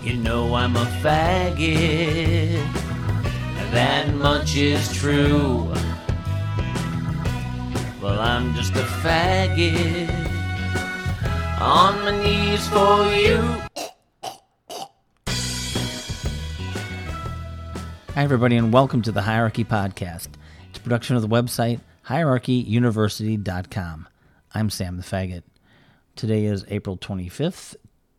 You know I'm a faggot, that much is true. Well, I'm just a faggot, on my knees for you. Hi, everybody, and welcome to the Hierarchy Podcast. It's a production of the website hierarchyuniversity.com. I'm Sam the Faggot. Today is April 25th,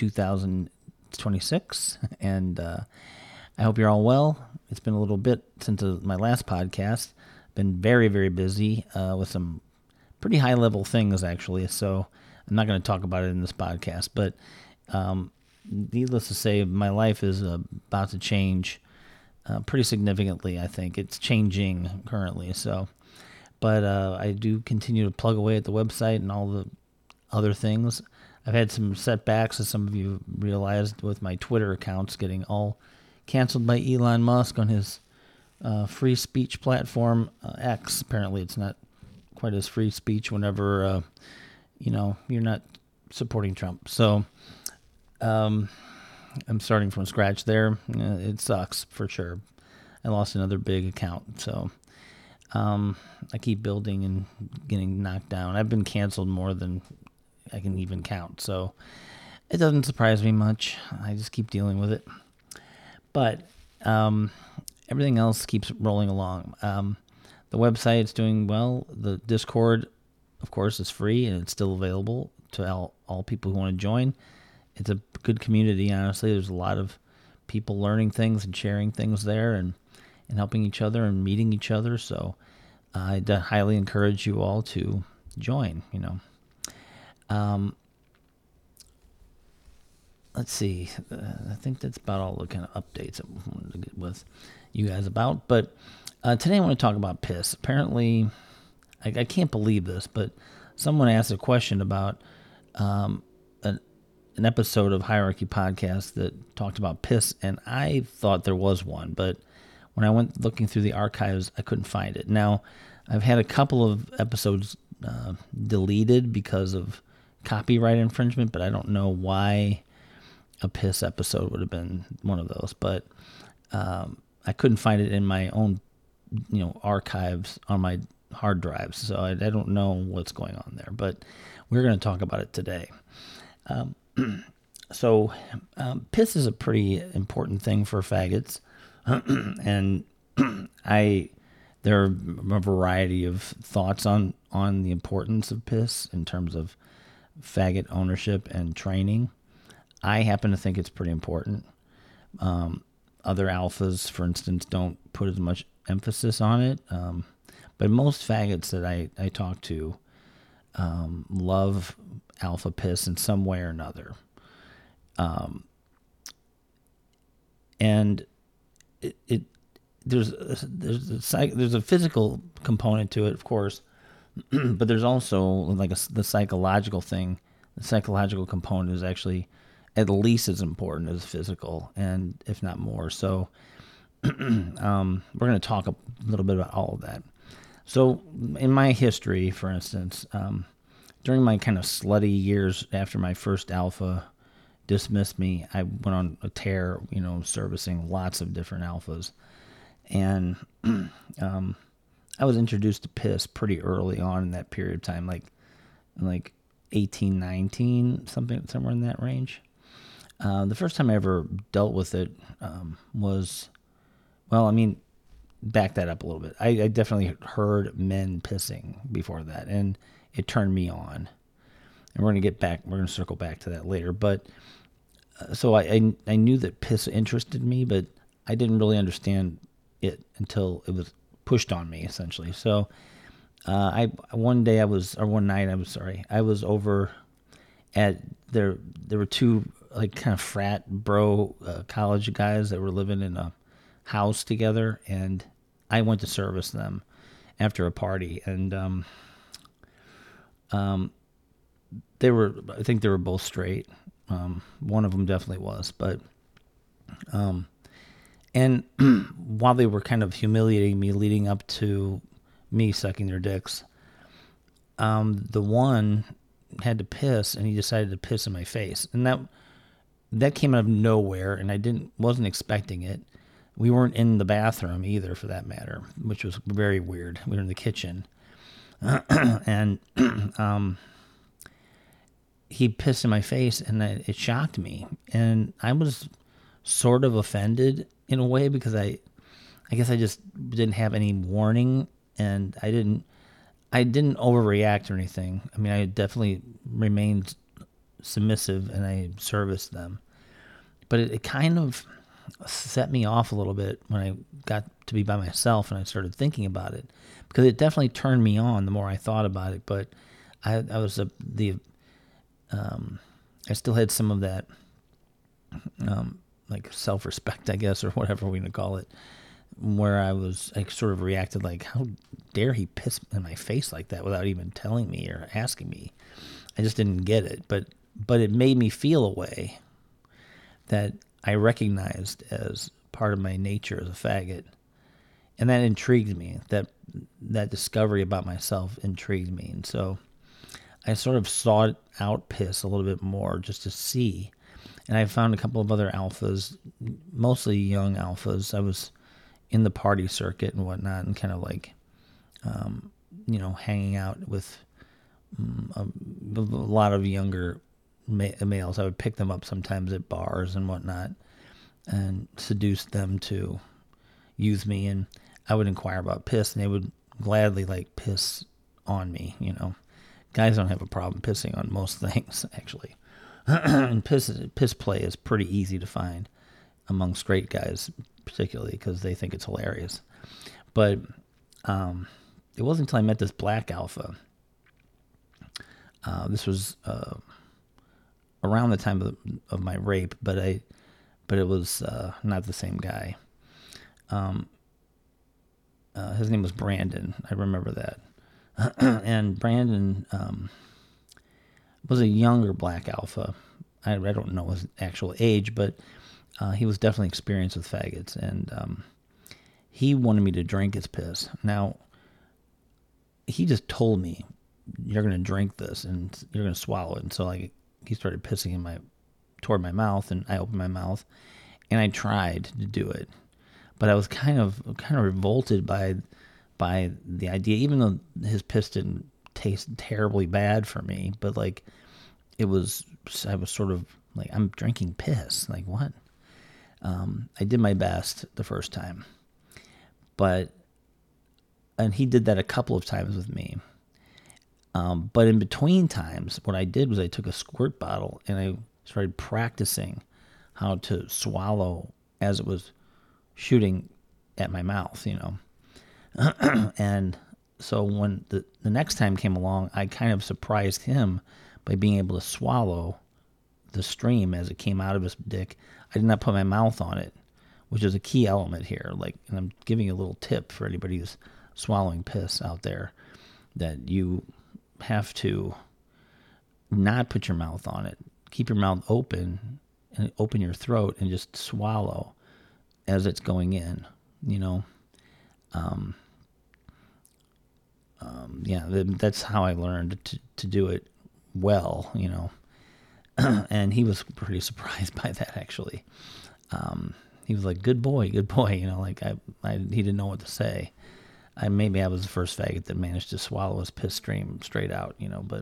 2026, and I hope you're all well. It's been a little bit since my last podcast. Been very, very busy with some pretty high-level things, actually, so I'm not going to talk about it in this podcast, but needless to say, my life is about to change pretty significantly, I think. It's changing currently, but I do continue to plug away at the website and all the other things. I've had some setbacks, as some of you realized, with my Twitter accounts getting all canceled by Elon Musk on his free speech platform, X. Apparently it's not quite as free speech whenever, you're not supporting Trump. So I'm starting from scratch there. It sucks, for sure. I lost another big account, so I keep building and getting knocked down. I've been canceled more than I can even count, so it doesn't surprise me much. I just keep dealing with it. But everything else keeps rolling along. The website is doing well. The Discord, of course, is free, and it's still available to all people who want to join. It's a good community, honestly. There's a lot of people learning things and sharing things there and helping each other and meeting each other. So I highly encourage you all to join, Let's see. I think that's about all the kind of updates I wanted to get with you guys about. But today I want to talk about piss. Apparently, I can't believe this, but someone asked a question about an episode of Hierarchy Podcast that talked about piss, and I thought there was one, but when I went looking through the archives, I couldn't find it. Now, I've had a couple of episodes deleted because of copyright infringement, but I don't know why a piss episode would have been one of those, but I couldn't find it in my own, archives on my hard drives, so I don't know what's going on there, but we're going to talk about it today. So piss is a pretty important thing for faggots, and there are a variety of thoughts on the importance of piss in terms of faggot ownership and training. I happen to think it's pretty important. Other alphas, for instance, don't put as much emphasis on it, but most faggots that I talk to love alpha piss in some way or another. And there's a physical component to it, of course, but there's also like the psychological thing. The psychological component is actually at least as important as physical, and if not more. So we're going to talk a little bit about all of that. So in my history, for instance, during my kind of slutty years after my first alpha dismissed me, I went on a tear, servicing lots of different alphas. And I was introduced to piss pretty early on in that period of time, like 18, 19, somewhere in that range. The first time I ever dealt with it was, back that up a little bit. I definitely heard men pissing before that, and it turned me on. And we're going to circle back to that later. But so I knew that piss interested me, but I didn't really understand it until it was pushed on me, essentially. So one night I was over at there were two like kind of frat bro college guys that were living in a house together, and I went to service them after a party, and I think they were both straight. One of them definitely was, but and while they were kind of humiliating me leading up to me sucking their dicks, the one had to piss, and he decided to piss in my face. And that that came out of nowhere, and I wasn't expecting it. We weren't in the bathroom either, for that matter, which was very weird. We were in the kitchen, and he pissed in my face, and it shocked me, and I was sort of offended in a way, because I guess I just didn't have any warning, and I didn't overreact or anything. I mean, I definitely remained submissive, and I serviced them, but it kind of set me off a little bit when I got to be by myself and I started thinking about it, because it definitely turned me on the more I thought about it. But I still had some of that, like self-respect, I guess, or whatever we're gonna call it, where I sort of reacted like, how dare he piss in my face like that without even telling me or asking me? I just didn't get it, but it made me feel a way that I recognized as part of my nature as a faggot, and that intrigued me. That discovery about myself intrigued me, and so I sort of sought out piss a little bit more just to see. And I found a couple of other alphas, mostly young alphas. I was in the party circuit and whatnot, and kind of like, hanging out with a lot of younger males. I would pick them up sometimes at bars and whatnot, and seduce them to use me. And I would inquire about piss, and they would gladly like piss on me. Guys don't have a problem pissing on most things, actually. And piss play is pretty easy to find among straight guys, particularly because they think it's hilarious. But it wasn't until I met this black alpha. This was around the time of my rape, but it was not the same guy. His name was Brandon. I remember that. And Brandon was a younger black alpha. I don't know his actual age, but he was definitely experienced with faggots, and he wanted me to drink his piss. Now, he just told me, you're going to drink this, and you're going to swallow it. And so he started pissing toward my mouth, and I opened my mouth, and I tried to do it. But I was kind of revolted by the idea, even though his piss didn't taste terribly bad for me, but I was sort of like, I'm drinking piss. Like, what? I did my best the first time, and he did that a couple of times with me. But in between times, what I did was I took a squirt bottle and I started practicing how to swallow as it was shooting at my mouth, And so when the next time came along, I kind of surprised him by being able to swallow the stream as it came out of his dick. I did not put my mouth on it, which is a key element here. And I'm giving you a little tip for anybody who's swallowing piss out there, that you have to not put your mouth on it. Keep your mouth open and open your throat and just swallow as it's going in, that's how I learned to do it well, And he was pretty surprised by that, actually. He was like, good boy, he didn't know what to say. Maybe I was the first faggot that managed to swallow his piss stream straight out, but,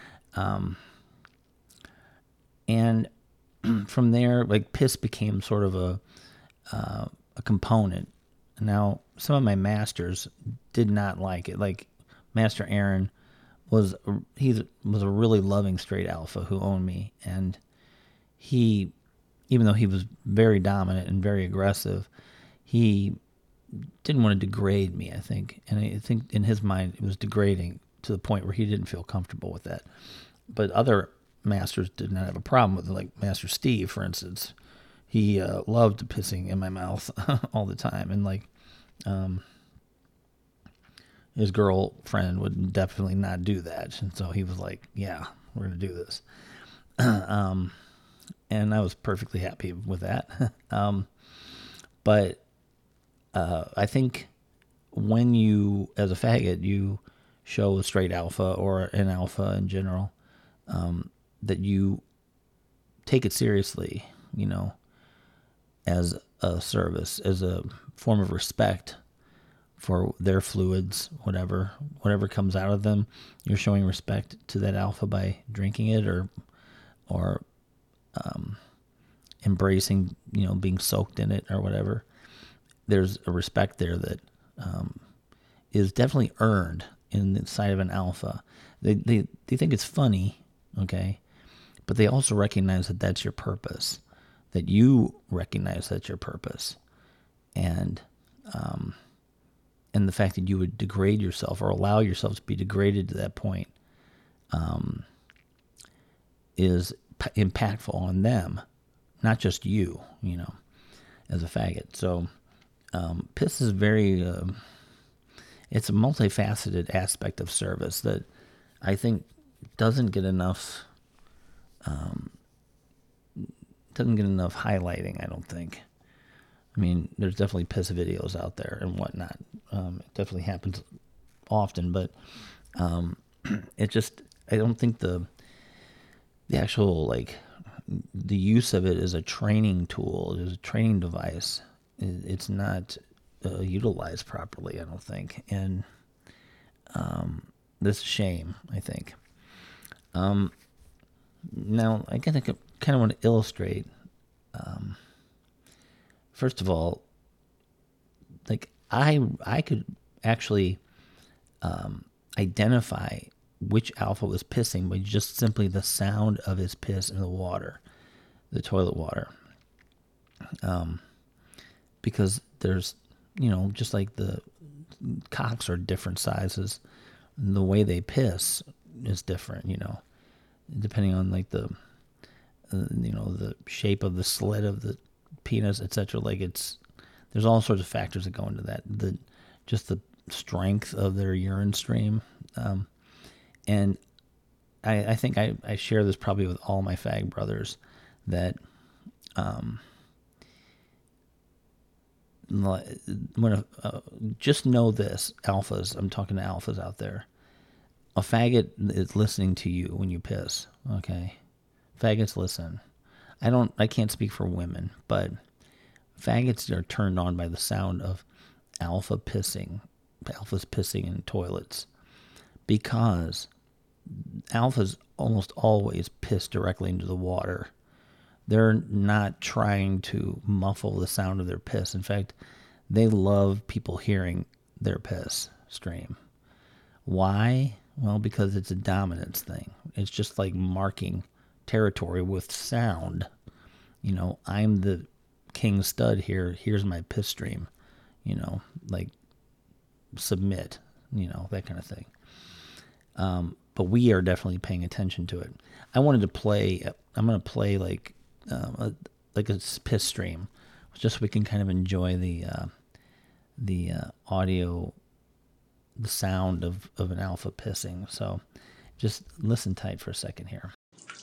and from there, piss became sort of a component. Now, some of my masters did not like it. Like Master Aaron was a really loving straight alpha who owned me, and he, even though he was very dominant and very aggressive, he didn't want to degrade me, I think. And I think in his mind it was degrading to the point where he didn't feel comfortable with that. But other masters did not have a problem with it, like Master Steve, for instance. He loved pissing in my mouth all the time, and his girlfriend would definitely not do that. And so he was like, yeah, we're going to do this. And I was perfectly happy with that. But I think when you, as a faggot, you show a straight alpha or an alpha in general, that you take it seriously, as a service, as a form of respect for their fluids, whatever comes out of them. You're showing respect to that alpha by drinking it or embracing, being soaked in it or whatever. There's a respect there that is definitely earned inside of an alpha. They think it's funny, okay, but they also recognize that that's your purpose, that you recognize that's your purpose, and the fact that you would degrade yourself or allow yourself to be degraded to that point is impactful on them, not just you, as a faggot. So piss is very, it's a multifaceted aspect of service that I think doesn't get enough highlighting, I don't think. I mean, there's definitely piss videos out there and whatnot. It definitely happens often, but I don't think the actual, the use of it as a training tool, as a training device, it's not utilized properly, I don't think. And this is a shame, I think. Now, I kind of want to illustrate, first of all, I could actually identify which alpha was pissing by just simply the sound of his piss in the water, the toilet water. Because there's, just like the cocks are different sizes, the way they piss is different, depending on the shape of the slit of the penis, etc. There's all sorts of factors that go into that. Just the strength of their urine stream. And I think I share this probably with all my fag brothers, that just know this, alphas, I'm talking to alphas out there, a faggot is listening to you when you piss, okay? Faggots listen. I can't speak for women, but faggots are turned on by the sound of alphas pissing in toilets, because alphas almost always piss directly into the water. They're not trying to muffle the sound of their piss. In fact, they love people hearing their piss stream. Why? Well, because it's a dominance thing. It's just like marking territory with sound. I'm the king stud here. Here's my piss stream. Submit. That kind of thing. But we are definitely paying attention to it. I'm going to play a piss stream, just so we can kind of enjoy the audio, the sound of an alpha pissing. So just listen tight for a second here.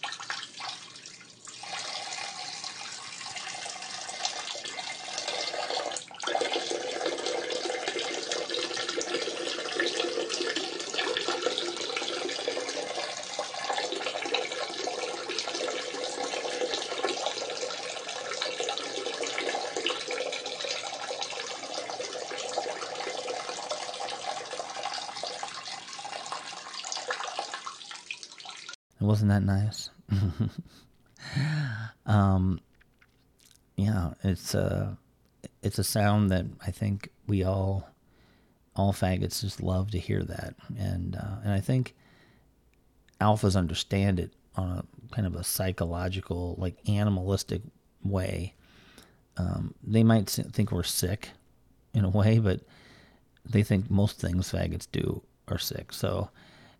Wasn't that nice? Yeah, it's a sound that I think we all faggots just love to hear that, and I think alphas understand it on a kind of a psychological, animalistic way. They might think we're sick in a way, but they think most things faggots do are sick. So,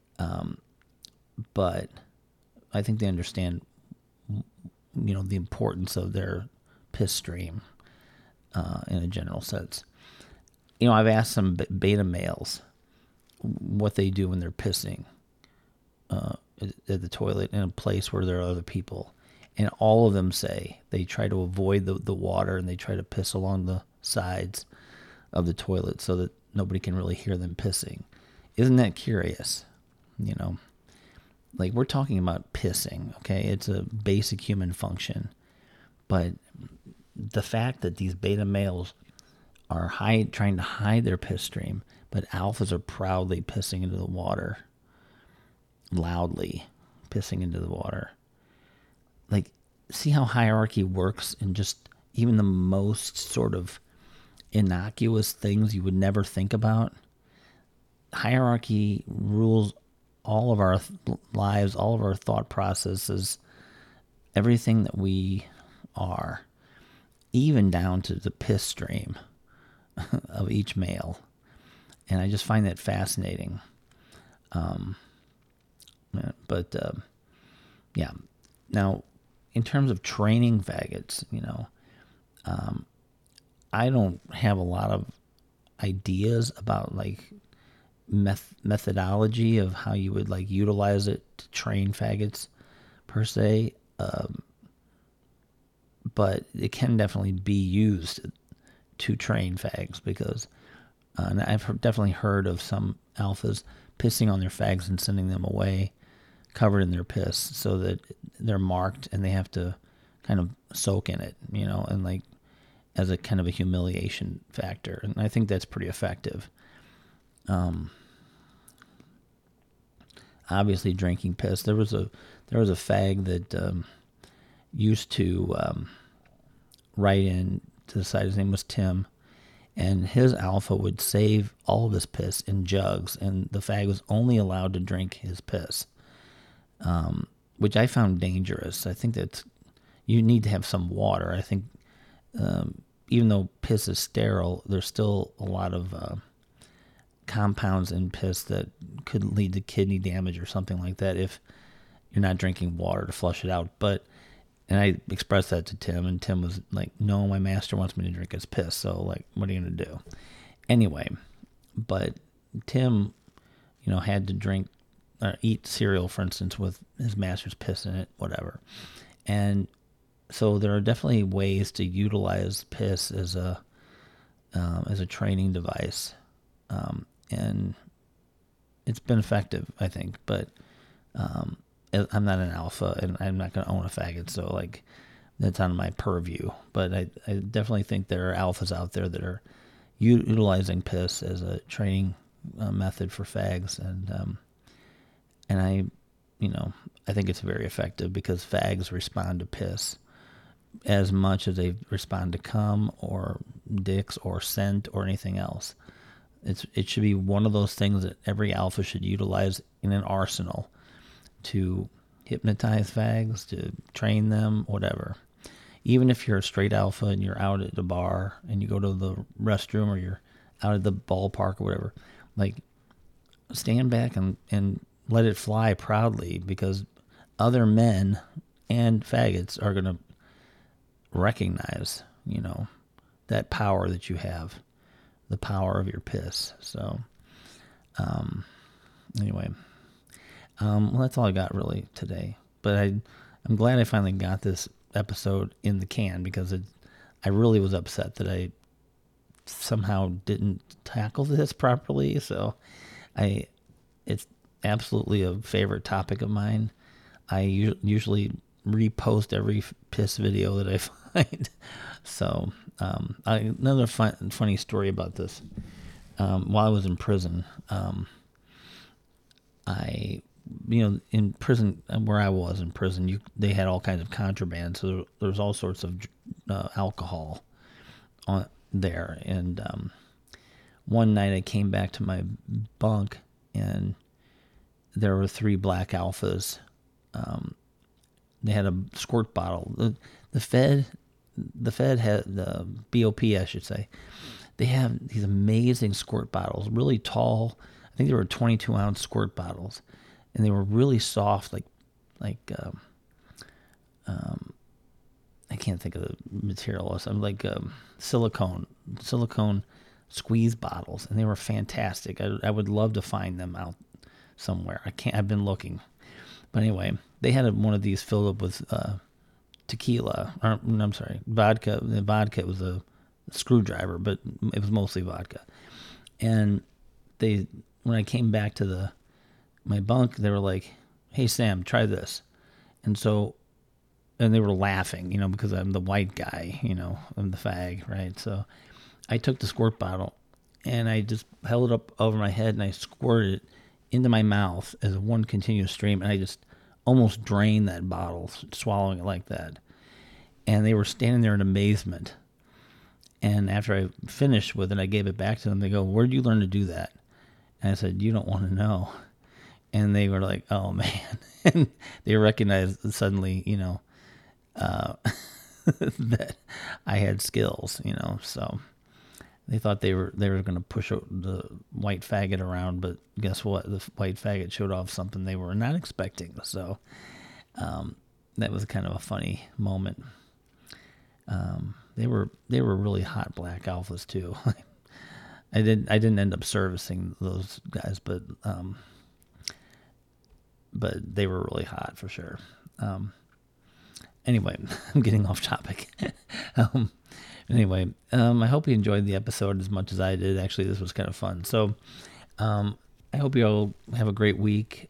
but I think they understand, the importance of their piss stream in a general sense. I've asked some beta males what they do when they're pissing at the toilet in a place where there are other people. And all of them say they try to avoid the water, and they try to piss along the sides of the toilet so that nobody can really hear them pissing. Isn't that curious? like we're talking about pissing, okay? It's a basic human function. But the fact that these beta males are trying to hide their piss stream, but alphas are proudly pissing into the water, loudly pissing into the water. Like, see how hierarchy works in just even the most sort of innocuous things you would never think about? Hierarchy rules all of our lives, all of our thought processes, everything that we are, even down to the piss stream of each male. And I just find that fascinating. Yeah. Now, in terms of training faggots, I don't have a lot of ideas about like methodology of how you would like utilize it to train faggots per se. But it can definitely be used to train fags because and I've definitely heard of some alphas pissing on their fags and sending them away covered in their piss so that they're marked and they have to kind of soak in it, and like as a kind of a humiliation factor. And I think that's pretty effective. Obviously drinking piss. There was a fag that used to write in to the site. His name was Tim, and his alpha would save all of his piss in jugs, and the fag was only allowed to drink his piss, which I found dangerous. I think that you need to have some water. I think even though piss is sterile, there's still a lot of compounds in piss that could lead to kidney damage or something like that if you're not drinking water to flush it out. And I expressed that to Tim, and Tim was like, no, my master wants me to drink his piss, so, like, what are you going to do? Anyway, but Tim, had to drink or eat cereal, for instance, with his master's piss in it, whatever. And so there are definitely ways to utilize piss as a training device, and it's been effective, I think, but I'm not an alpha, and I'm not going to own a faggot, so like that's on my purview. But I definitely think there are alphas out there that are utilizing piss as a training method for fags, and I think it's very effective because fags respond to piss as much as they respond to cum or dicks or scent or anything else. It should be one of those things that every alpha should utilize in an arsenal to hypnotize fags, to train them, whatever. Even if you're a straight alpha and you're out at the bar and you go to the restroom or you're out at the ballpark or whatever, like stand back and let it fly proudly, because other men and faggots are going to recognize, that power that you have, the power of your piss. So, anyway. Well, that's all I got really today. But I'm glad I finally got this episode in the can, because I really was upset that I somehow didn't tackle this properly. So it's absolutely a favorite topic of mine. I usually repost every piss video that I find. So another funny story about this. While I was in prison, in prison, where I was in prison, they had all kinds of contraband. So there was all sorts of alcohol on there. And one night I came back to my bunk, and there were 3 black alphas. They had a squirt bottle. The Fed had the BOP, I should say. They have these amazing squirt bottles, really tall. I think they were 22-ounce squirt bottles, and they were really soft, like I can't think of the material. Something like silicone squeeze bottles, and they were fantastic. I would love to find them out somewhere. I've been looking, but anyway, they had one of these filled up with tequila. I'm sorry, vodka. The vodka was a screwdriver, but it was mostly vodka. And when I came back to my bunk, they were like, hey, Sam, try this. And so, and they were laughing, because I'm the white guy, I'm the fag, right? So I took the squirt bottle and I just held it up over my head and I squirted it into my mouth as one continuous stream. And I just almost drained that bottle, swallowing it like that. And they were standing there in amazement. And after I finished with it, I gave it back to them. They go, "Where did you learn to do that?" And I said, "You don't want to know." And they were like, "Oh, man." And they recognized suddenly, that I had skills, so they thought they were going to push the white faggot around, but guess what? The white faggot showed off something they were not expecting. So that was kind of a funny moment. They were really hot black alphas too. I didn't end up servicing those guys, but they were really hot for sure. Anyway, I'm getting off topic. Anyway, I hope you enjoyed the episode as much as I did. Actually, this was kind of fun. So I hope you all have a great week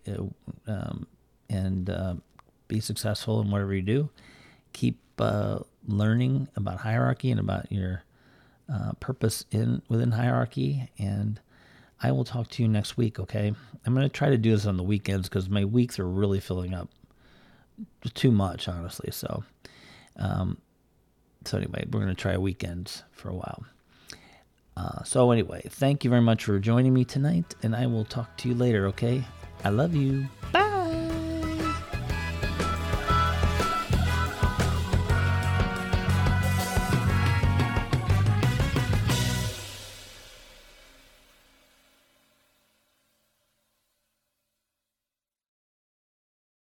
and be successful in whatever you do. Keep learning about hierarchy and about your purpose within hierarchy. And I will talk to you next week, okay? I'm going to try to do this on the weekends because my weeks are really filling up too much, honestly. So anyway, we're going to try weekends for a while. So anyway, thank you very much for joining me tonight, and I will talk to you later, okay? I love you. Bye.